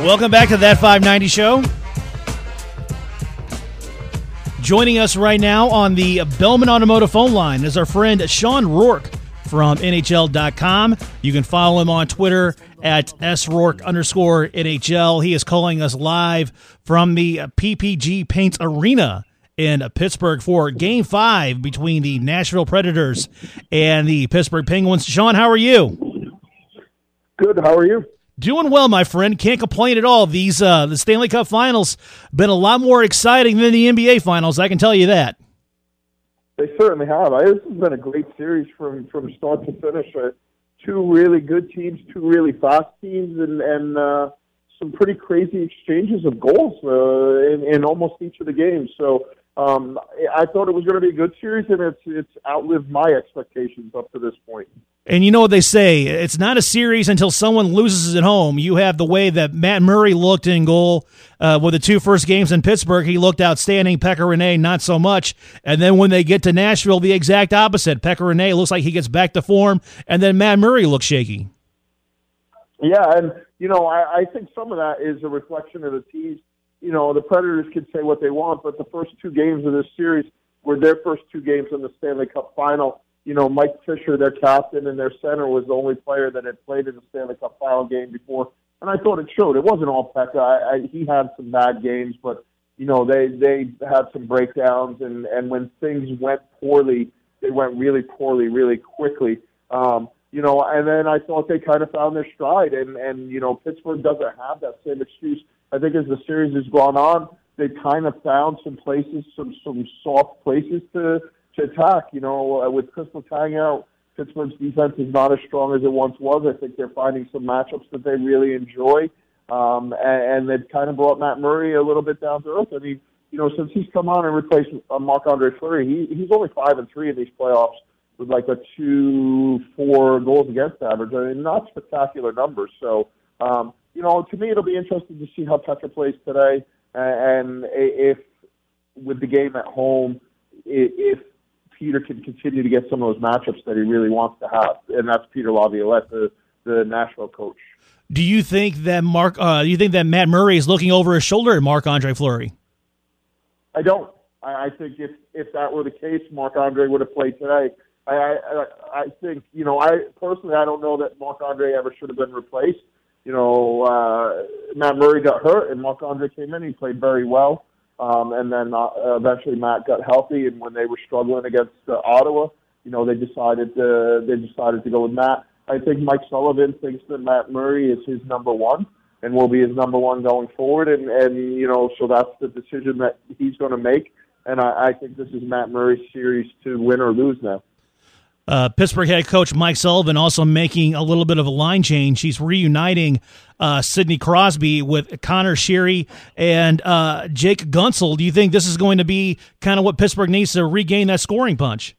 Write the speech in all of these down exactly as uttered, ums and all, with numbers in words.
Welcome back to That five ninety Show. Joining us right now on the Bellman Automotive phone line is our friend Sean Rourke from N H L dot com. You can follow him on Twitter at srourke underscore NHL. He is calling us live from the P P G Paints Arena in Pittsburgh for Game five between the Nashville Predators and the Pittsburgh Penguins. Sean, how are you? Good. How are you? Doing well, my friend. Can't complain at all. These uh, the Stanley Cup Finals been a lot more exciting than the N B A Finals, I can tell you that. They certainly have. I, this has been a great series from, from start to finish. Uh, two really good teams, two really fast teams, and, and uh, some pretty crazy exchanges of goals uh, in, in almost each of the games. So um, I thought it was going to be a good series, and it's it's outlived my expectations up to this point. And you know what they say, it's not a series until someone loses at home. You have the way that Matt Murray looked in goal uh, with the two first games in Pittsburgh. He looked outstanding. Pekka Rinne, not so much. And then when they get to Nashville, the exact opposite. Pekka Rinne looks like he gets back to form, and then Matt Murray looks shaky. Yeah, and, you know, I, I think some of that is a reflection of the teams. You know, the Predators can say what they want, but the first two games of this series were their first two games in the Stanley Cup Final. You know, Mike Fisher, their captain and their center, was the only player that had played in the Stanley Cup Final game before, and I thought it showed. It wasn't all Pekka. I, I, he had some bad games, but you know they they had some breakdowns, and and when things went poorly, they went really poorly, really quickly. Um, you know, and then I thought they kind of found their stride, and and you know Pittsburgh doesn't have that same excuse. I think as the series has gone on, they kind of found some places, some some soft places to. to attack. You know, uh, with Chris Letang out, Pittsburgh's defense is not as strong as it once was. I think they're finding some matchups that they really enjoy, um, and, and they've kind of brought Matt Murray a little bit down to earth. I mean, you know, since he's come on and replaced uh, Marc-Andre Fleury, he, he's only five and three in these playoffs with like a two, four goals against average. I mean, not spectacular numbers. So, um, you know, to me, it'll be interesting to see how Pekka plays today, and if with the game at home, if Peter can continue to get some of those matchups that he really wants to have, and that's Peter Laviolette, the, the Nashville coach. Do you think that Mark? Uh, do you think that Matt Murray is looking over his shoulder at Marc-Andre Fleury? I don't. I, I think if if that were the case, Marc-Andre would have played today. I, I I think you know. I personally, I don't know that Marc-Andre ever should have been replaced. You know, uh, Matt Murray got hurt, and Marc-Andre came in. He played very well. Um, and then uh, eventually Matt got healthy, and when they were struggling against uh, Ottawa, you know, they decided to, they decided to go with Matt. I think Mike Sullivan thinks that Matt Murray is his number one and will be his number one going forward, and, and you know, so that's the decision that he's going to make. And I, I think this is Matt Murray's series to win or lose now. Uh, Pittsburgh head coach Mike Sullivan also making a little bit of a line change. He's reuniting uh, Sidney Crosby with Connor Sheary and uh, Jake Guentzel. Do you think this is going to be kind of what Pittsburgh needs to regain that scoring punch?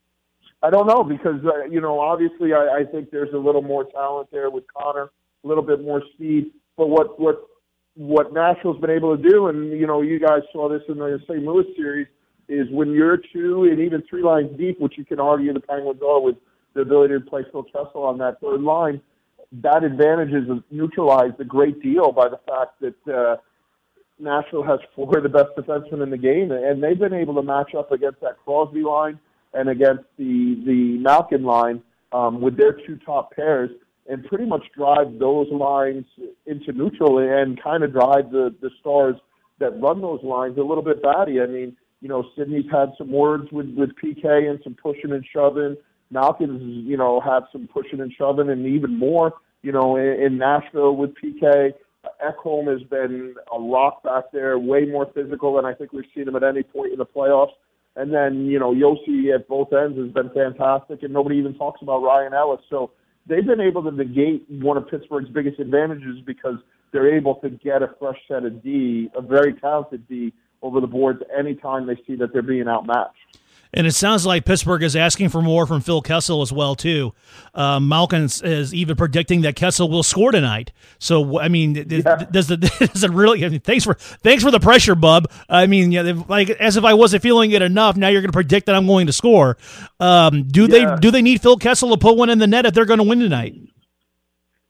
I don't know because, uh, you know, obviously I, I think there's a little more talent there with Connor, a little bit more speed. But what, what, what Nashville's been able to do, and, you know, you guys saw this in the Saint Louis series, is when you're two and even three lines deep, which you can argue the Penguins are with the ability to play Phil Kessel on that third line, that advantage is neutralized a great deal by the fact that uh, Nashville has four of the best defensemen in the game, and they've been able to match up against that Crosby line and against the, the Malkin line um, with their two top pairs and pretty much drive those lines into neutral and kind of drive the, the stars that run those lines a little bit batty. I mean, you know, Sidney's had some words with, with P K and some pushing and shoving. Malkin's, you know, had some pushing and shoving and even more, you know, in, in Nashville with P K. Ekholm has been a rock back there, way more physical than I think we've seen him at any point in the playoffs. And then, you know, Yossi at both ends has been fantastic, and nobody even talks about Ryan Ellis. So they've been able to negate one of Pittsburgh's biggest advantages because they're able to get a fresh set of D, a very talented D, over the boards anytime they see that they're being outmatched. And it sounds like Pittsburgh is asking for more from Phil Kessel as well, too. Uh, Malkin is even predicting that Kessel will score tonight. So, I mean, yeah. does, the, does it really? I mean, thanks for thanks for the pressure, bub. I mean, yeah, like as if I wasn't feeling it enough. Now you're going to predict that I'm going to score. Um, do yeah. they do they need Phil Kessel to put one in the net if they're going to win tonight?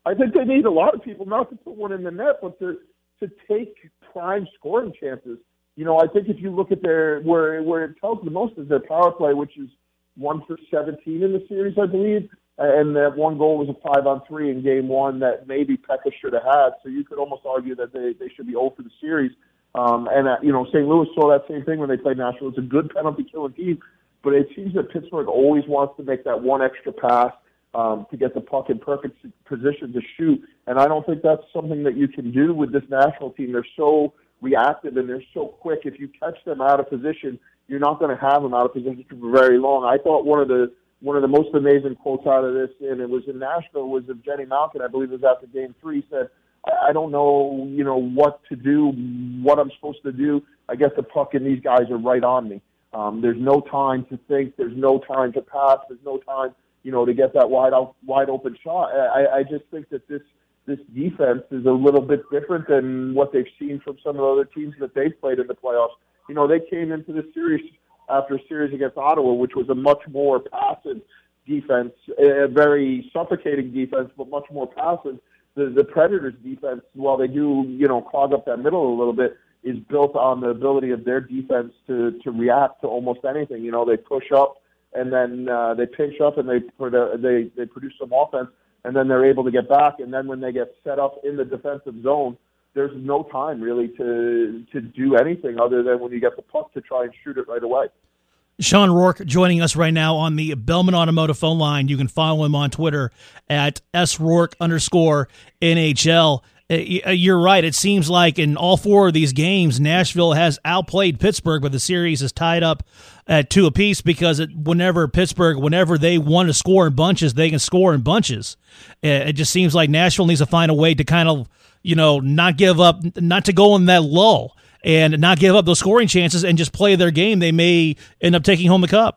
I think they need a lot of people not to put one in the net, but to to take prime scoring chances. You know, I think if you look at their where where it tells the most is their power play, which is one for seventeen in the series, I believe, and that one goal was a five on three in game one that maybe Pekka should have had. So you could almost argue that they they should be zero for the series. Um, and uh, you know, Saint Louis saw that same thing when they played Nashville. It's a good penalty killing team, but it seems that Pittsburgh always wants to make that one extra pass um, to get the puck in perfect position to shoot. And I don't think that's something that you can do with this Nashville team. They're so reactive and they're so quick. If you catch them out of position, you're not going to have them out of position for very long. I thought one of the one of the most amazing quotes out of this, and it was in Nashville, was of Jenny Malkin. I believe it was after Game Three. Said, "I don't know, you know, what to do, what I'm supposed to do. I guess the puck and these guys are right on me. Um, there's no time to think. There's no time to pass. There's no time, you know, to get that wide out, wide open shot." I, I just think that this this defense is a little bit different than what they've seen from some of the other teams that they've played in the playoffs. You know, they came into the series after a series against Ottawa, which was a much more passive defense, a very suffocating defense, but much more passive. The, the Predators' defense, while they do, you know, clog up that middle a little bit, is built on the ability of their defense to, to react to almost anything. You know, they push up and then uh, they pinch up and they, they they produce some offense, and then they're able to get back. And then when they get set up in the defensive zone, there's no time really to to do anything other than when you get the puck to try and shoot it right away. Sean Rourke joining us right now on the Bellman Automotive phone line. You can follow him on Twitter at srourke underscore NHL. You're right. It seems like in all four of these games, Nashville has outplayed Pittsburgh, but the series is tied up at two apiece because it, whenever Pittsburgh, whenever they want to score in bunches, they can score in bunches. It just seems like Nashville needs to find a way to kind of, you know, not give up, not to go in that lull and not give up those scoring chances and just play their game. They may end up taking home the cup.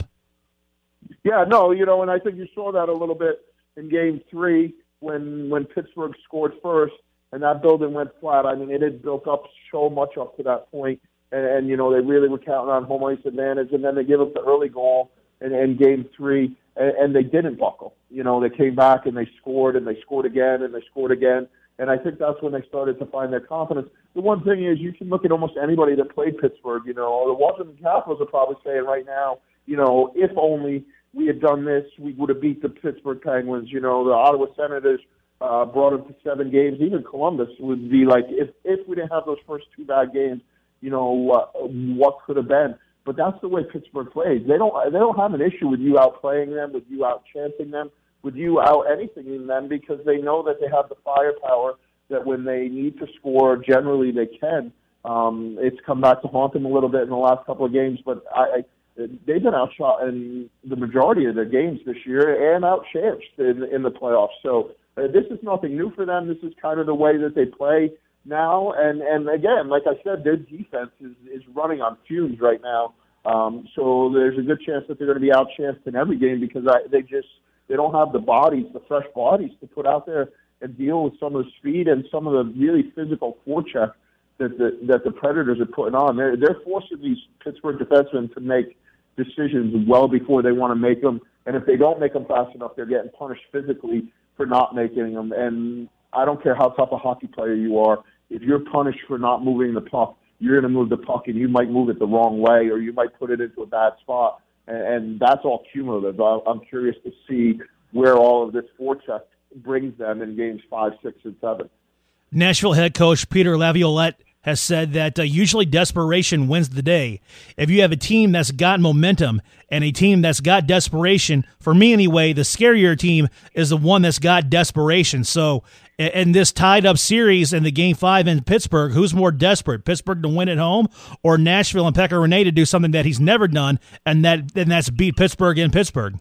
Yeah, no, you know, and I think you saw that a little bit in game three when when Pittsburgh scored first and that building went flat. I mean, it had built up so much up to that point, and, and you know, they really were counting on home ice advantage, and then they give up the early goal in, in game three, and, and they didn't buckle. You know, they came back and they scored, and they scored again, and they scored again. And I think that's when they started to find their confidence. The one thing is you can look at almost anybody that played Pittsburgh. You know, the Washington Capitals are probably saying right now, you know, if only we had done this, we would have beat the Pittsburgh Penguins. You know, the Ottawa Senators uh, brought them to seven games. Even Columbus would be like, if if we didn't have those first two bad games, you know, uh, what could have been. But that's the way Pittsburgh plays. They don't they don't have an issue with you outplaying them, with you out-chancing them, with you out anything in them, because they know that they have the firepower that when they need to score, generally they can. Um, it's come back to haunt them a little bit in the last couple of games, but I, I, they've been outshot in the majority of their games this year and outchanced in, in the playoffs. So uh, this is nothing new for them. This is kind of the way that they play now. And, and again, like I said, their defense is, is running on fumes right now. Um, so there's a good chance that they're going to be outchanced in every game because I, they just they don't have the bodies, the fresh bodies to put out there and deal with some of the speed and some of the really physical forecheck that the that the Predators are putting on. They're they're forcing these Pittsburgh defensemen to make decisions well before they want to make them, and if they don't make them fast enough, they're getting punished physically for not making them. And I don't care how tough a hockey player you are, if you're punished for not moving the puck, you're going to move the puck, and you might move it the wrong way, or you might put it into a bad spot, and, and that's all cumulative. I, I'm curious to see where all of this forecheck brings them in games five, six, and seven. Nashville head coach Peter Laviolette has said that uh, usually desperation wins the day. If you have a team that's got momentum and a team that's got desperation, for me anyway, the scarier team is the one that's got desperation. So in this tied-up series in the Game five in Pittsburgh, who's more desperate, Pittsburgh to win at home or Nashville and Pekka Rinne to do something that he's never done, and that and that's beat Pittsburgh in Pittsburgh?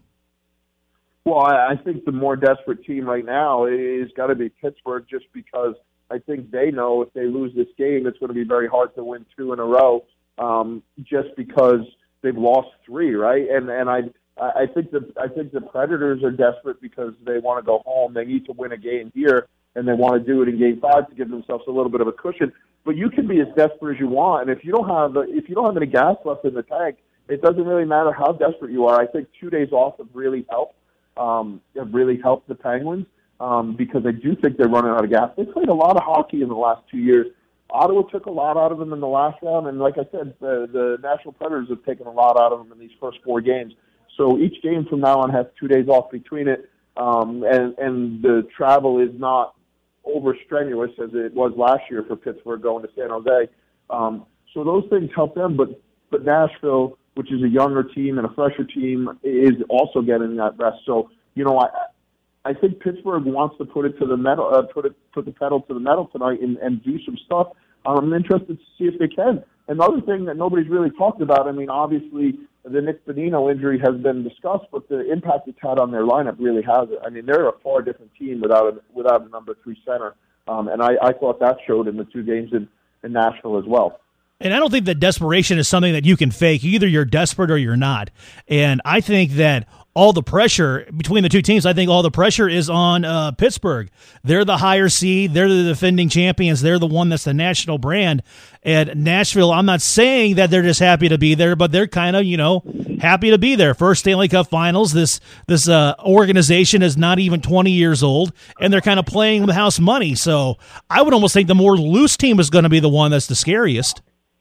Well, I think the more desperate team right now is got to be Pittsburgh, just because I think they know if they lose this game, it's going to be very hard to win two in a row, um, just because they've lost three, right? And and I I think the I think the Predators are desperate because they want to go home. They need to win a game here, and they want to do it in Game Five to give themselves a little bit of a cushion. But you can be as desperate as you want, and if you don't have if you don't have any gas left in the tank, it doesn't really matter how desperate you are. I think two days off have really helped. Um, have really helped the Penguins. um, because I do think they're running out of gas. They played a lot of hockey in the last two years. Ottawa took a lot out of them in the last round, and like I said, the, the Nashville Predators have taken a lot out of them in these first four games. So each game from now on has two days off between it, um, and, and the travel is not over strenuous as it was last year for Pittsburgh going to San Jose. Um, so those things help them, but, but Nashville, which is a younger team and a fresher team, is also getting that rest. So, you know, I I think Pittsburgh wants to put it to the metal, uh, put it put the pedal to the metal tonight and, and do some stuff. I'm interested to see if they can. Another thing that nobody's really talked about, I mean, obviously the Nick Bonino injury has been discussed, but the impact it's had on their lineup really has it. I mean, they're a far different team without a, without a number three center, um, and I, I thought that showed in the two games in, in Nashville as well. And I don't think that desperation is something that you can fake. Either you're desperate or you're not. And I think that all the pressure between the two teams, I think all the pressure is on uh, Pittsburgh. They're the higher seed. They're the defending champions. They're the one that's the national brand. And Nashville, I'm not saying that they're just happy to be there, but they're kind of, you know, happy to be there. First Stanley Cup Finals. This this uh, organization is not even twenty years old, and they're kind of playing with house money. So I would almost think the more loose team is going to be the one that's the scariest.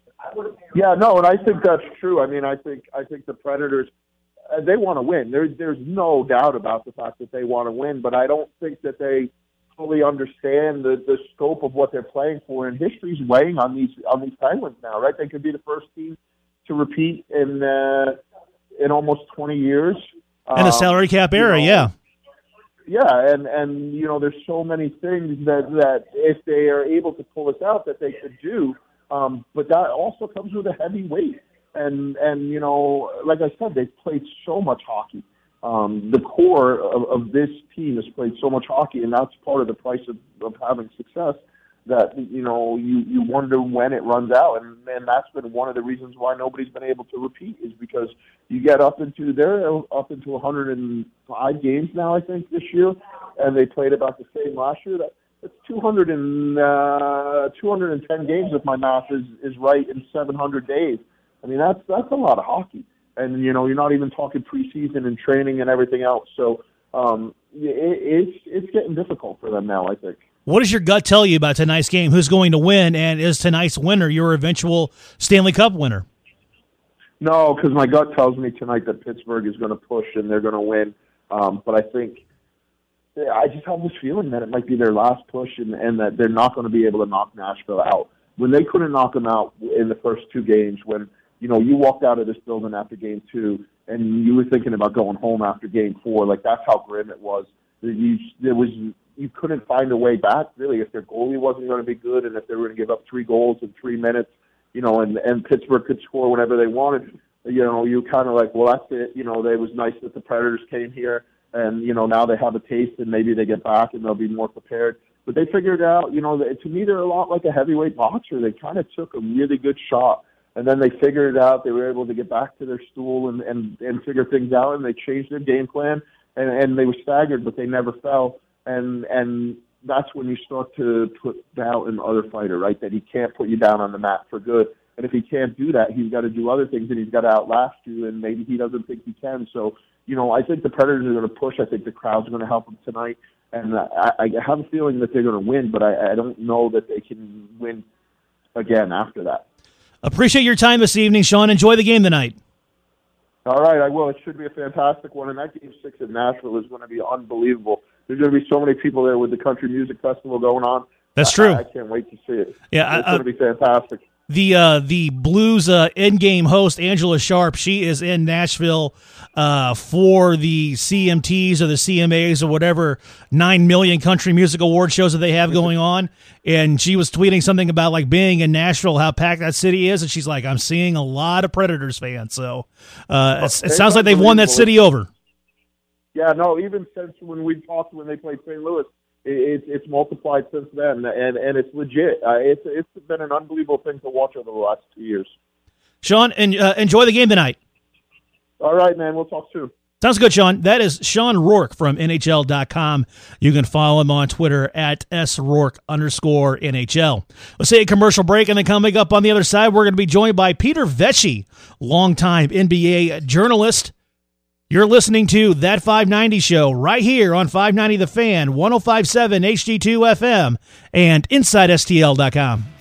Yeah, no, and I think that's true. I mean, I think I think the Predators, uh, they want to win. There, there's no doubt about the fact that they want to win, but I don't think that they fully understand the, the scope of what they're playing for. And history's weighing on these on these Penguins now, right? They could be the first team to repeat in uh, in almost twenty years. In the salary cap um, era, you know, yeah. Yeah, and, and you know, there's so many things that, that if they are able to pull this out that they could do. Um, but that also comes with a heavy weight. And, and you know, like I said, they've played so much hockey. Um, the core of, of this team has played so much hockey, and that's part of the price of, of having success that, you know, you, you wonder when it runs out. And, and that's been one of the reasons why nobody's been able to repeat is because you get up into, they're up into one hundred five games now, I think, this year, and they played about the same last year. That, It's two hundred and uh, two hundred ten games, if my math is, is right, in seven hundred days. I mean, that's that's a lot of hockey, and you know, you're not even talking preseason and training and everything else. So um, it, it's it's getting difficult for them now, I think. What does your gut tell you about tonight's game? Who's going to win, and is tonight's winner your eventual Stanley Cup winner? No, because my gut tells me tonight that Pittsburgh is going to push and they're going to win. Um, but I think. I just have this feeling that it might be their last push and, and that they're not going to be able to knock Nashville out. When they couldn't knock them out in the first two games, when, you know, you walked out of this building after game two and you were thinking about going home after game four, like that's how grim it was. You, there was, you couldn't find a way back, really, if their goalie wasn't going to be good and if they were going to give up three goals in three minutes, you know, and, and Pittsburgh could score whenever they wanted. You know, you kind of like, well, that's it. You know, it was nice that the Predators came here. And, you know, now they have a taste and maybe they get back and they'll be more prepared. But they figured out, you know, to me they're a lot like a heavyweight boxer. They kind of took a really good shot. And then they figured it out. They were able to get back to their stool and, and, and figure things out. And they changed their game plan. And, and they were staggered, but they never fell. And and that's when you start to put doubt in the other fighter, right, that he can't put you down on the mat for good. And if he can't do that, he's got to do other things and he's got to outlast you. And maybe he doesn't think he can. So, you know, I think the Predators are going to push. I think the crowd's going to help them tonight. And I, I have a feeling that they're going to win, but I, I don't know that they can win again after that. Appreciate your time this evening, Sean. Enjoy the game tonight. All right, I will. It should be a fantastic one. And that game six in Nashville is going to be unbelievable. There's going to be so many people there with the Country Music Festival going on. That's true. I, I can't wait to see it. Yeah, It's I, going to be fantastic. The uh, the Blues uh, in-game host, Angela Sharp, she is in Nashville uh, for the C M Ts or the C M As or whatever nine million country music award shows that they have going on. And she was tweeting something about like being in Nashville, how packed that city is. And she's like, I'm seeing a lot of Predators fans. So uh, it, it sounds like they've won that city over. Yeah, no, even since when we talked when they played Saint Louis, It, it's multiplied since then, and, and it's legit. Uh, it's it's been an unbelievable thing to watch over the last two years. Sean, and uh, enjoy the game tonight. All right, man. We'll talk soon. Sounds good, Sean. That is Sean Rourke from N H L dot com. You can follow him on Twitter at srourke underscore NHL. Let's take a commercial break, and then coming up on the other side, we're going to be joined by Peter Vecsey, longtime N B A journalist. You're listening to That five ninety Show right here on five ninety The Fan, one oh five point seven H D two F M, and inside S T L dot com.